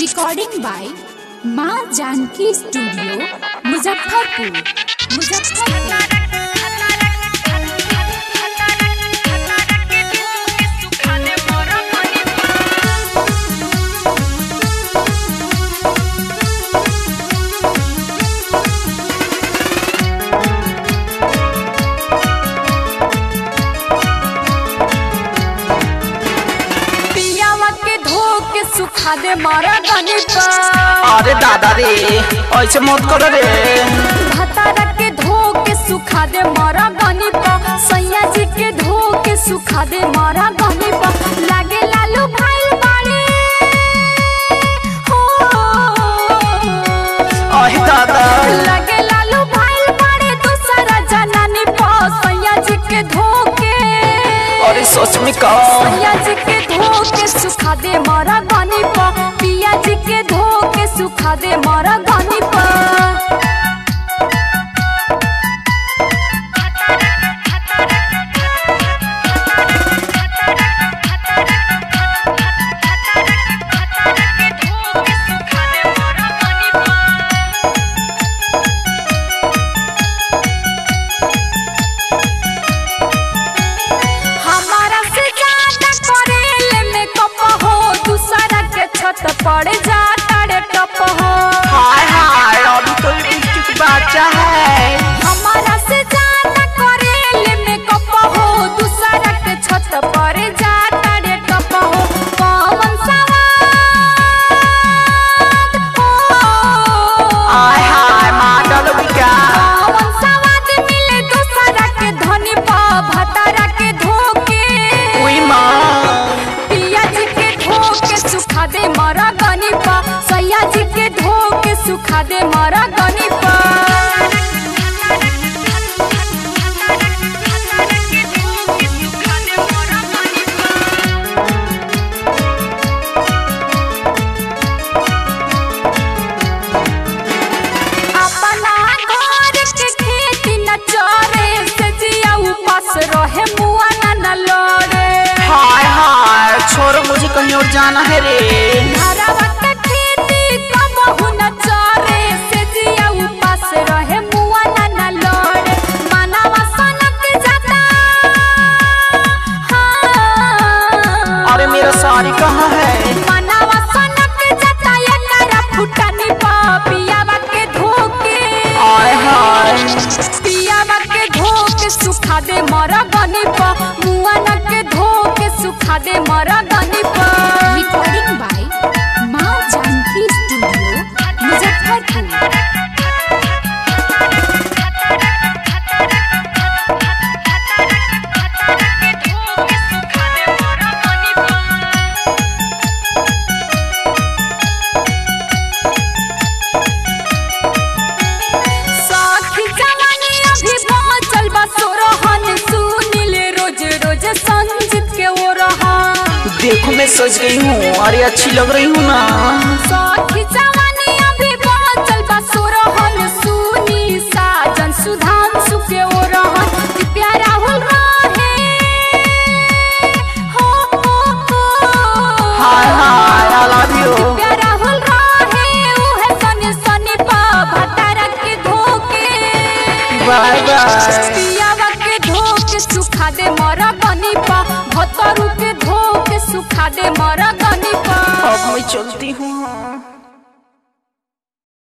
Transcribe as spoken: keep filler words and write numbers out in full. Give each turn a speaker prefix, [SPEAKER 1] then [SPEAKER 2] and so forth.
[SPEAKER 1] Recording by माँ Janaki studio Muzaffarpur Muzaffarpur.
[SPEAKER 2] सुखा दे मारा गनी पर।
[SPEAKER 3] अरे दादा रे ऐसे मत करो रे।
[SPEAKER 2] भतारा के धो के सुखा दे मारा गनी पर। सैया जी के धो के सुखा दे मारा गनी पर। लागे लालू भाई बाड़े हो।
[SPEAKER 3] अहि दादा
[SPEAKER 2] लागे लालू भाई बाड़े दूसरा जनानी पर। सैया जी के धो के
[SPEAKER 3] अरे सोच में का
[SPEAKER 2] सैया जी के धो के सुखा दे मारा गनी पर। पिया जी के धो के सुखा दे मारा गनी पर। पड़ जाता रे टप हो।
[SPEAKER 3] हाय हाय अभी तो लिपस्टिक बच्चा है।
[SPEAKER 2] हमारा से ज्यादा करेले में कप हो। दूसरा के छत पर जाता रे टप हो। पवन सवाद हो।
[SPEAKER 3] हाय हाय मॉडल बिका।
[SPEAKER 2] पवन सवाद मिले दूसरा के धनी पा। भतारा के धोके
[SPEAKER 3] ओई माँ
[SPEAKER 2] पिया जी के धोके सुखा दे मारा गनी पा। सैया जी के धो के सुखा दे मारा गनी पा। अपना घर के खेती न चरे से जिया उपास रहे मुआ न लड़े।
[SPEAKER 3] हाय हाय छोड़ मुझे कहीं और जाना है रे।
[SPEAKER 2] घरवा के खेती कबहू न चरे से जिया उपास रहे मुआ न लड़े। मानवा सनक जाता हाँ।
[SPEAKER 3] अरे मेरा साड़ी कहाँ है।
[SPEAKER 2] मानवा सनक जाता एकरा फुटानी पा। पियावा के धोके
[SPEAKER 3] हाय हाय
[SPEAKER 2] पियावा के धो के सुखा दे मरा गनी पा। मुआ न के धो के सुखा दे मरा गनी पा।
[SPEAKER 1] रिकॉर्डिंग बाय माँ जानकी स्टूडियो मुजफ्फरपुर।
[SPEAKER 2] साखी जवानी अभी बाँचल बा सोरहन। सुनील रोज रोज संजीत के ओ रहा।
[SPEAKER 3] देखो मैं सज गई हूँ। अरे अच्छी लग रही हूँ ना।
[SPEAKER 2] साखी जवानी अभी बाँचल बा सोरहन। सुनी साजन सुधांशु के ओ रहा। दिव्या राहुल रहे हो हो हो।
[SPEAKER 3] Hi hi I love you.
[SPEAKER 2] Divya Rahul रहे उहे सनी सनी पा। भतारा के धोके
[SPEAKER 3] बाय बाय।
[SPEAKER 2] पियावा के धो के सुखा दे मरा गनी पा। भतरू के धो के सुखा दे मरा गनी पा।
[SPEAKER 3] अब मैं चलती हूँ।